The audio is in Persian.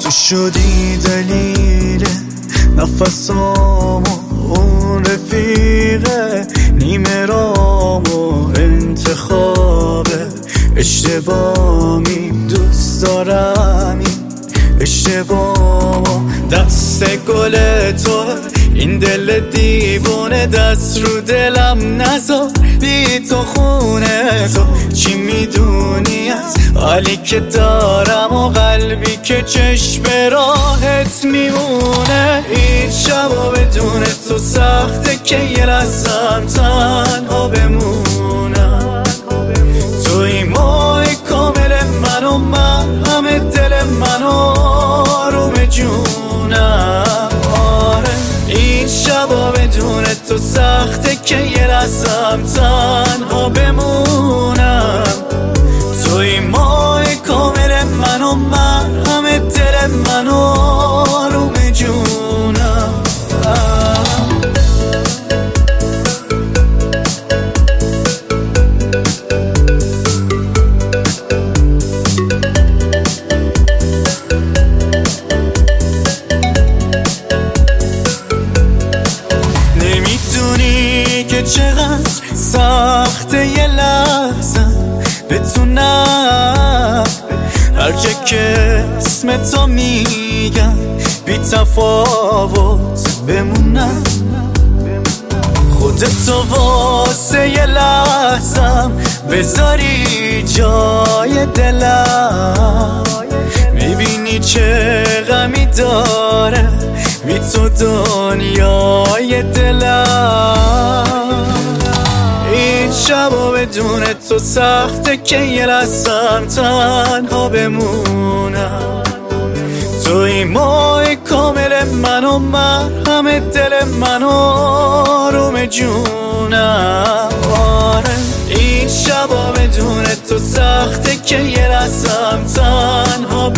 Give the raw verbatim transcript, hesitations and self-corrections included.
تو شدی دلیل نفسامو، اون رفیقه نیمه رامو، انتخاب اشتباهی، دوست دارم این اشتباهو. دست گل تو این دل دیوونه، دست رو دلم نذار، بی تو خونه تو چی میدونی از حالی که دارم و قلبی که چشم راحت میمونه. این شبا بدون تو سخته که یه لحظم تنها بمونم. توی ماه کامل من و من همه دل من و آروم جونم. آره این شبا بدون تو سخته که یه لحظم تنها بمونم. توی ماه کامل من و من همه دل من و آروم جونم. نمیدونی که چقدر سخته یه لحظه بتونم هر جا که اسم تو میگم بی تفاوت بمونم. خودتو واسه یه لحظم بذاری جای دلم، میبینی چه غمی داره بی تو دنیای دلم. این شبا بدون تو سخته که یه لحظم تنها بمونم. توی ماه کامل من و من همه دل من و آروم جونم. آره این شبا بدون تو سخته که یه لحظم تنها